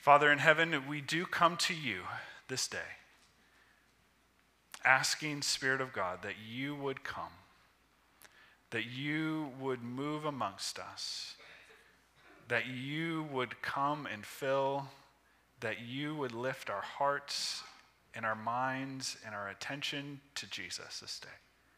Father in heaven, we do come to you this day, asking, Spirit of God, that you would come, that you would move amongst us, that you would come and fill, that you would lift our hearts and our minds and our attention to Jesus this day.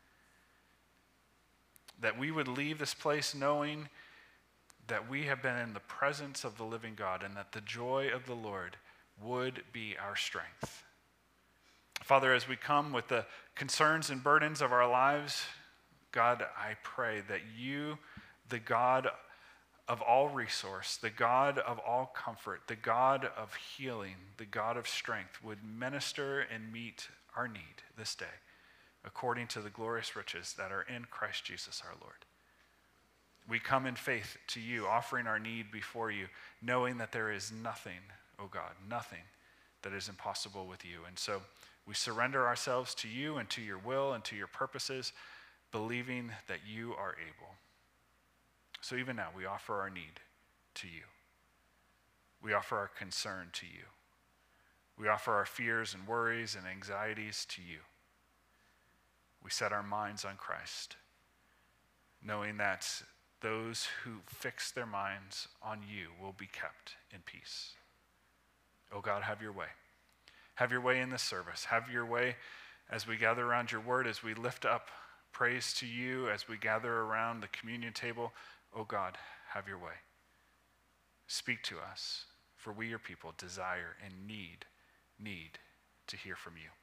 That we would leave this place knowing that we have been in the presence of the living God and that the joy of the Lord would be our strength. Father, as we come with the concerns and burdens of our lives, God, I pray that you, the God of all resource, the God of all comfort, the God of healing, the God of strength, would minister and meet our need this day according to the glorious riches that are in Christ Jesus our Lord. We come in faith to you, offering our need before you, knowing that there is nothing, oh God, nothing that is impossible with you. And so we surrender ourselves to you and to your will and to your purposes, believing that you are able. So even now, we offer our need to you. We offer our concern to you. We offer our fears and worries and anxieties to you. We set our minds on Christ, knowing that those who fix their minds on you will be kept in peace. Oh God, have your way. Have your way in this service. Have your way as we gather around your word, as we lift up praise to you, as we gather around the communion table. Oh God, have your way. Speak to us, for we, your people, desire and need to hear from you.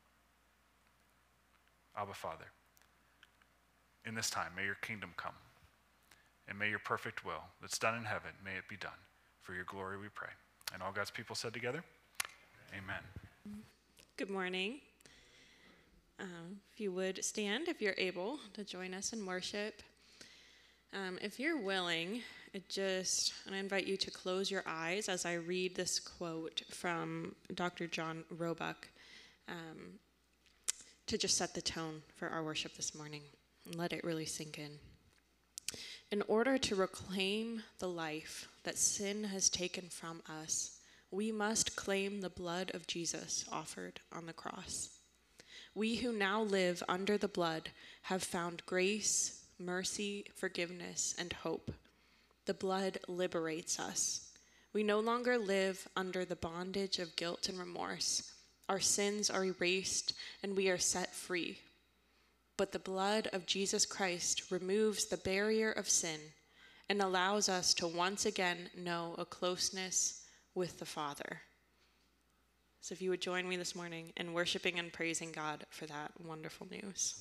Abba, Father, in this time, may your kingdom come, and may your perfect will that's done in heaven, may it be done. For your glory we pray. And all God's people said together, amen. Good morning. If you would stand, if you're able to join us in worship. If you're willing, I invite you to close your eyes as I read this quote from Dr. John Roebuck to just set the tone for our worship this morning and let it really sink in. In order to reclaim the life that sin has taken from us, we must claim the blood of Jesus offered on the cross. We who now live under the blood have found grace, mercy, forgiveness, and hope. The blood liberates us. We no longer live under the bondage of guilt and remorse. Our sins are erased and we are set free. But the blood of Jesus Christ removes the barrier of sin and allows us to once again know a closeness with the Father. So if you would join me this morning in worshiping and praising God for that wonderful news.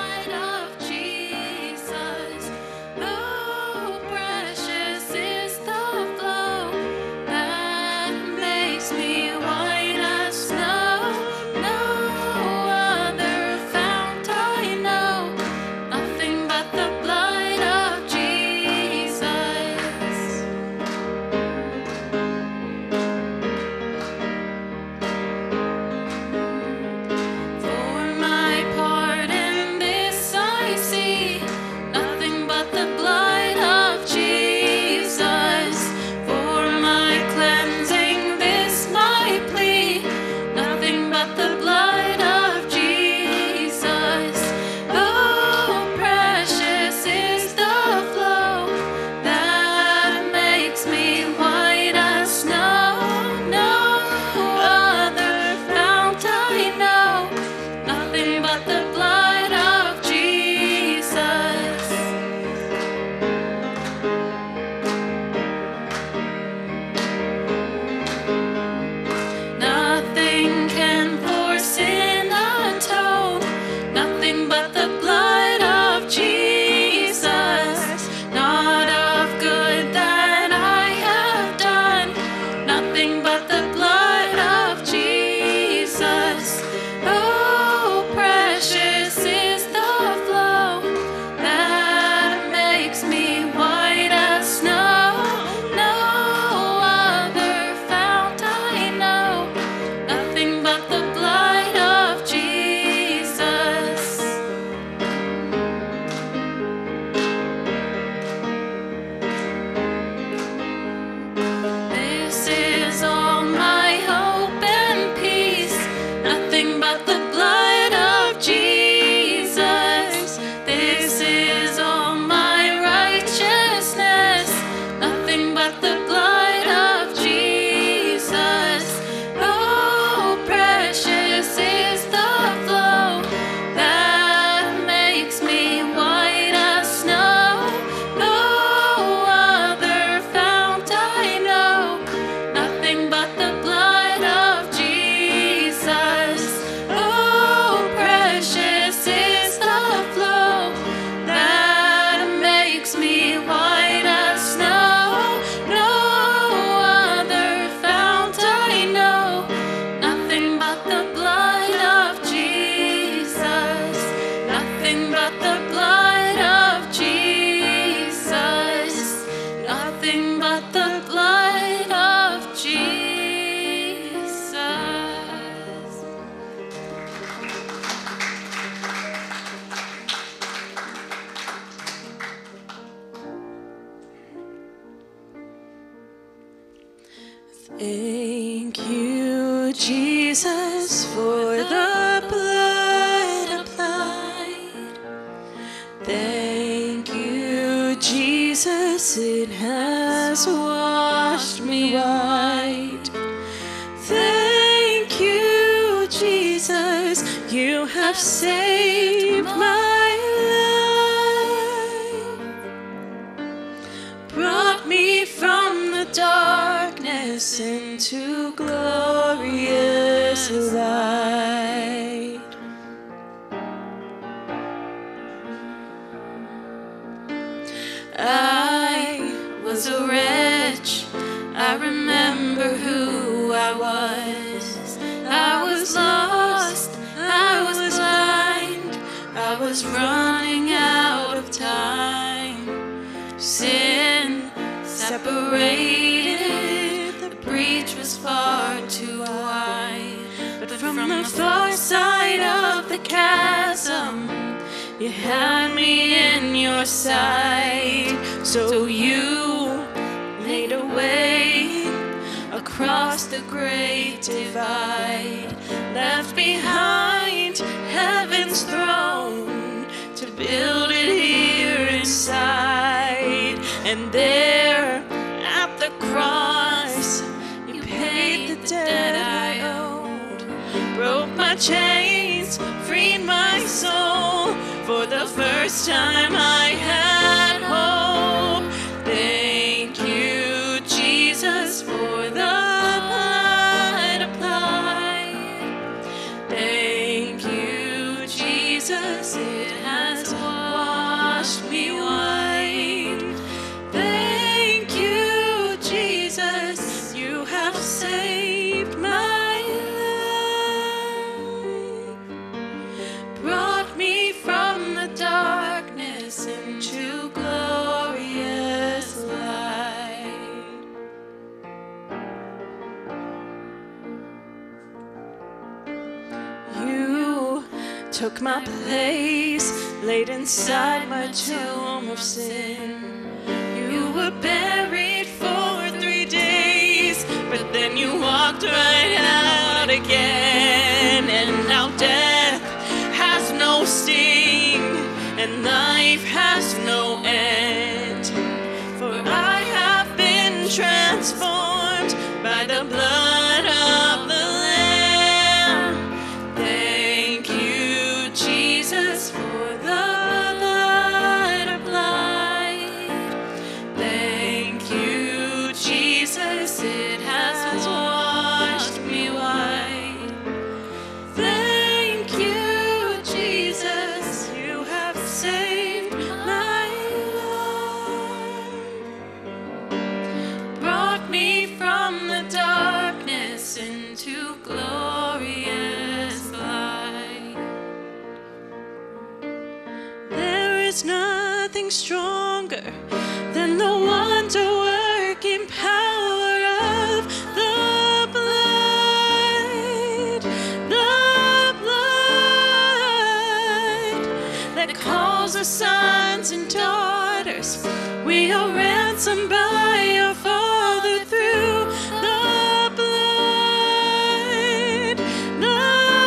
Precious is the Thank you, Jesus, for the blood applied. Thank you, Jesus, it has washed me white. Thank you, Jesus, you have saved my life. Brought me from the darkness into glorious light. I was a wretch, I remember who I was. I was lost, I was blind, I was running out of time. Sin separated, the breach was far too wide. But from the far side of the chasm, you had me in your sight. So you made a way across the great divide, left behind heaven's throne to build it here inside. And there at the cross, you paid the debt I owed, broke my chains, freed my soul. For the first time I had hope. Thank you, Jesus, for the blood applied. Thank you, Jesus, it has washed me white. Thank you, Jesus, you have saved my life. Brought me from the darkness into glorious light. You took my place, laid inside my tomb of sin. You were buried for 3 days, but then you walked right out again. And now death has no sting, and life has no end. For I have been transformed by the blood of the Lamb. Thank you, Jesus, for the blood applied. Thank you, Jesus, it has washed me white. Thank you, Jesus, you have saved my life. Brought me from the darkness into glorious light. There is nothing stronger than the wonder-working power of the blood. The blood that calls us sons and daughters. We are ransomed by our Father through the blood. The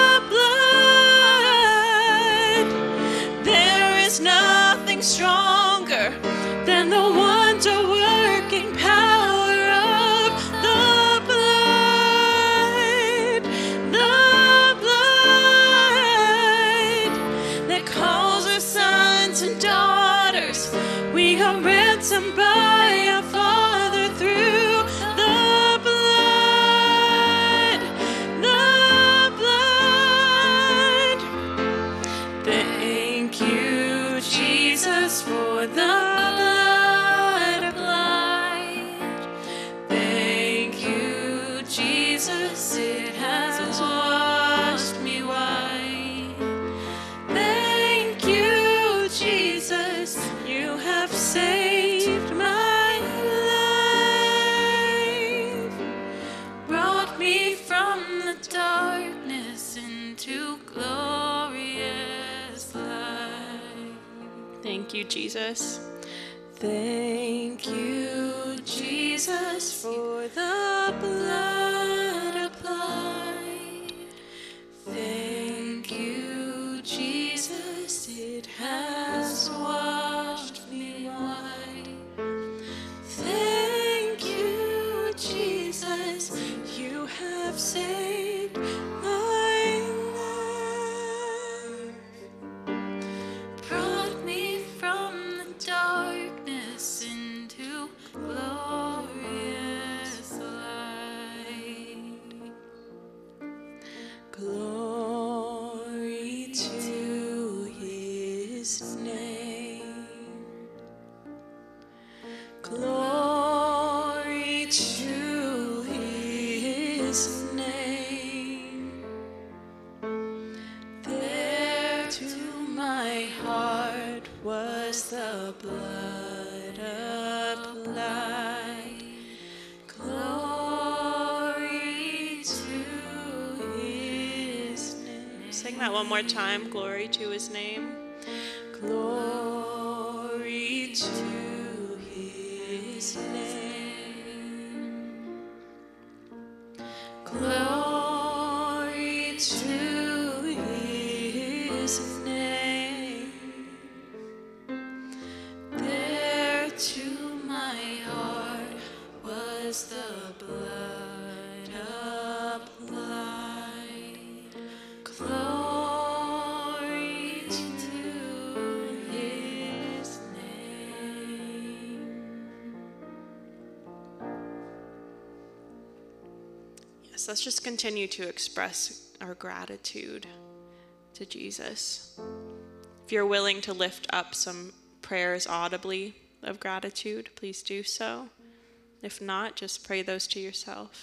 blood. There is nothing stronger than the wonder-working power of the blood. The blood that calls us sons and daughters. We are ransomed by our Father through the blood. The blood. Thank you, Jesus, for the blood applied. Thank you, Jesus, it has washed me white. Thank you, Jesus, you have saved my life. Brought me from the darkness into glorious light. Thank you, Jesus. Thank you, Jesus, for the blood applied. Thank you, Jesus, it has washed me white. Thank you, Jesus, you have saved my life. Brought me from the darkness into glorious light. Glory to his name. Glory to his name. There to my heart was the blood applied. Glory to his name. Sing that one more time. Glory to his name. Glory to his name. Glory to his name. There to my heart was the blood applied. Glory to his name. Yes, let's just continue to express our gratitude to Jesus. If you're willing to lift up some prayers audibly of gratitude, please do so. If not, just pray those to yourself.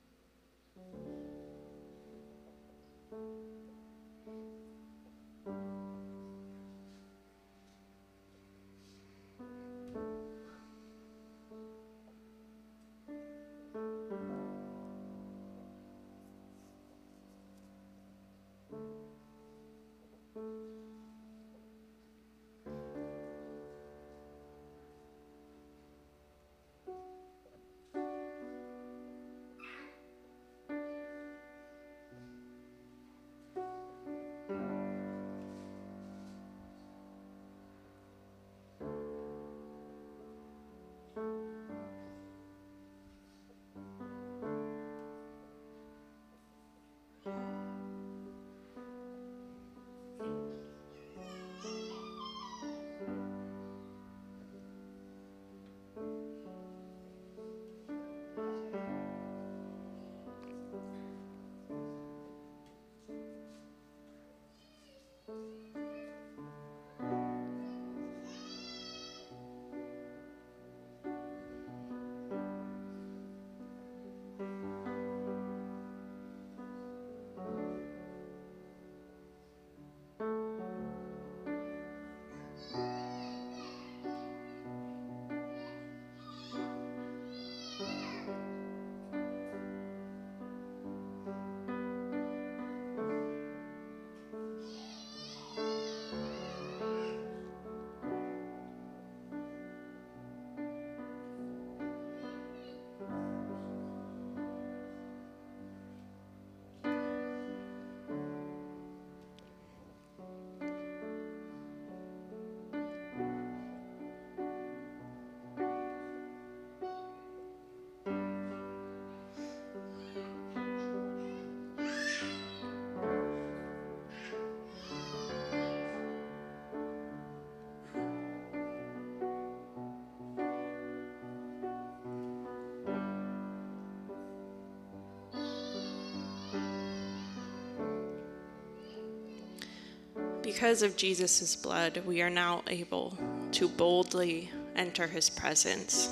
Because of Jesus' blood, we are now able to boldly enter his presence.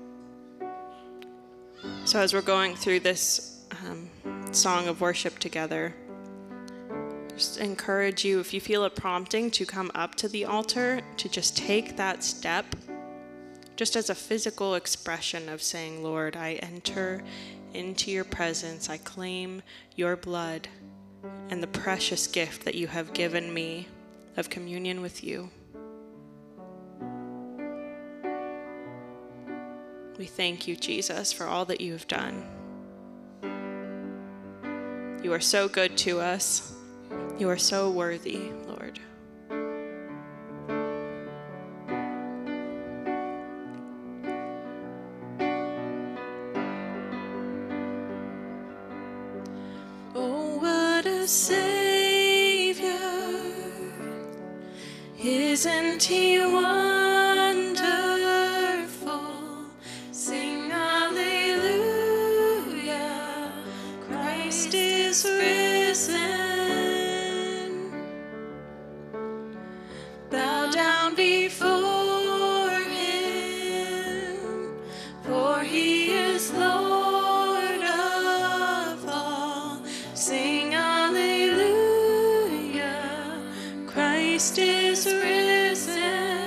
So as we're going through this song of worship together, just encourage you, if you feel a prompting to come up to the altar, to just take that step, just as a physical expression of saying, Lord, I enter into your presence. I claim your blood and the precious gift that you have given me of communion with you. We thank you, Jesus, for all that you have done. You are so good to us. You are so worthy, Lord. Oh, what a Savior. Isn't he wonderful? Sing hallelujah. Christ is risen. Bow down before him, for he is Lord of all. Sing hallelujah. Christ is risen.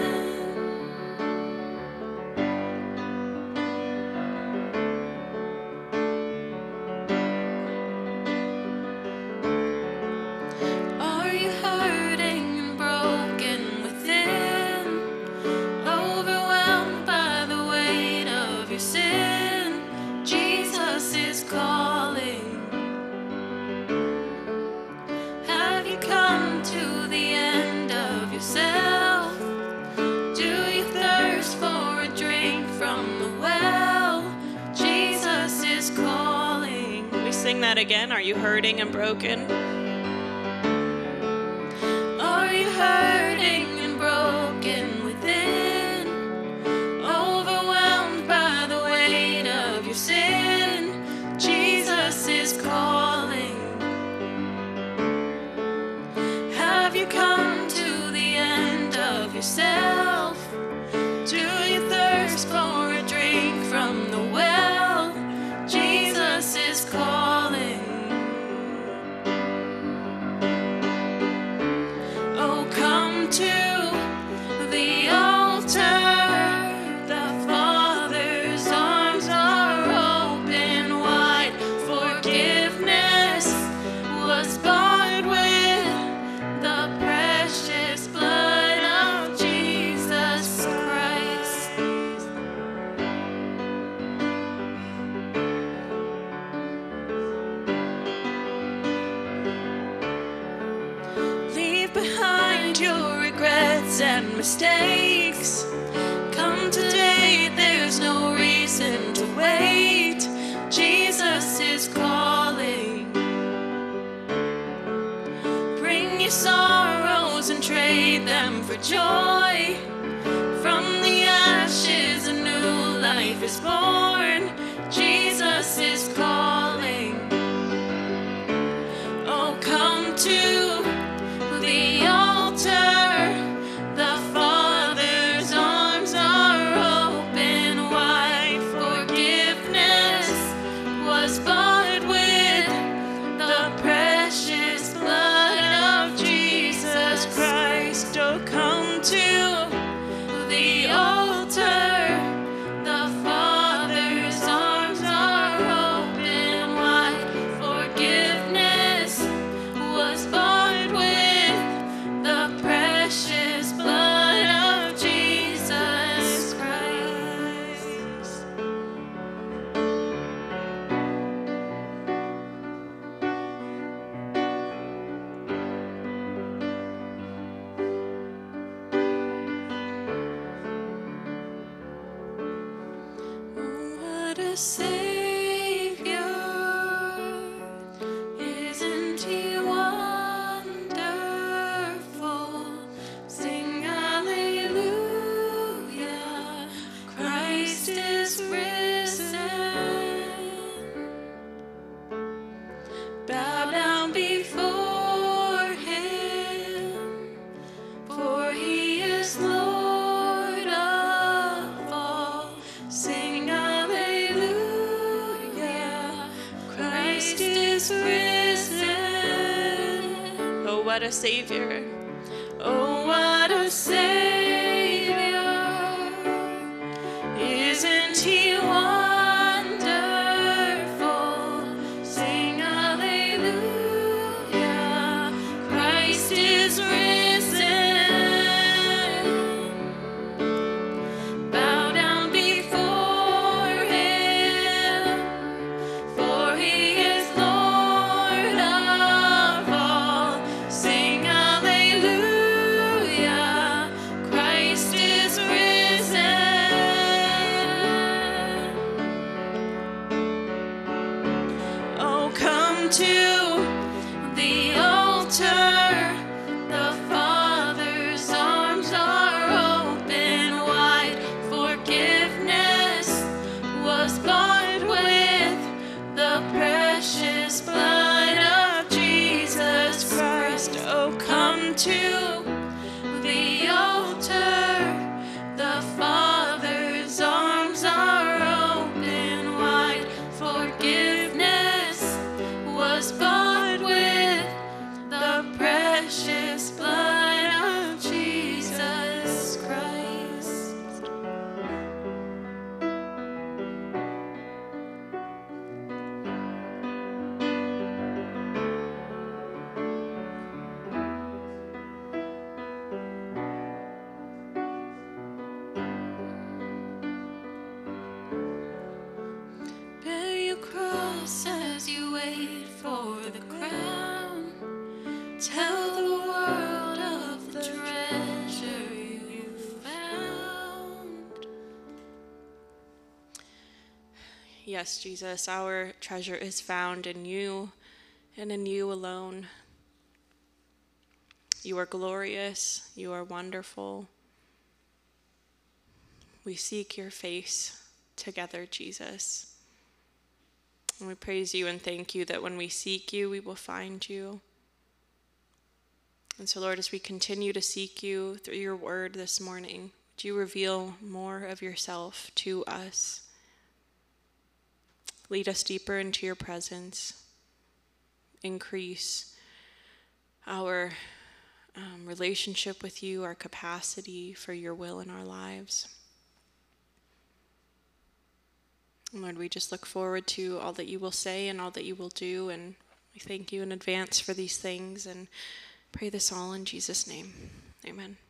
Are you hurting and broken within? Overwhelmed by the weight of your sin? Jesus is calling. Have you come to the end of yourself? Do you thirst for a drink from the well? Jesus is calling. We sing that again. Are you hurting and broken? Are you hurting and broken within? Overwhelmed by the weight of your sin? Jesus is calling. Have you come to the end of yourself? Do you thirst for a drink from the well? Jesus is calling. Oh, come to the altar. The Father's arms are open wide. Forgiveness was bought with the precious blood of Jesus Christ. Leave behind your regrets and mistakes. Come today, there's no reason to wait. Jesus is calling. Bring your sorrows and trade them for joy. From the ashes, a new life is born. Jesus is calling. Oh, come to the altar. The Father's arms are open wide. Forgiveness was bought with the precious blood of Jesus Christ. Oh, come to the altar. The Father's arms are open wide. Forgiveness was bought with the precious blood of Jesus Christ. What a Savior. Isn't he wonderful? Sing hallelujah. Christ is risen. Bow down before him, for he is Lord of all. Sing hallelujah. Christ is risen. Oh, what a Savior. Oh, what a Savior. Isn't he wonderful? Sing hallelujah. Christ is risen. Bow down before come to the altar. The Father's arms are open wide. Forgiveness was bought with the precious blood of Jesus Christ. Bear your cross as you wait for the crown. Tell the world of the treasure you found. Yes, Jesus, our treasure is found in you and in you alone. You are glorious. You are wonderful. We seek your face together, Jesus. And we praise you and thank you that when we seek you, we will find you. And so, Lord, as we continue to seek you through your word this morning, would you reveal more of yourself to us? Lead us deeper into your presence. Increase our relationship with you, our capacity for your will in our lives. And Lord, we just look forward to all that you will say and all that you will do, and we thank you in advance for these things and pray this all in Jesus' name. Amen.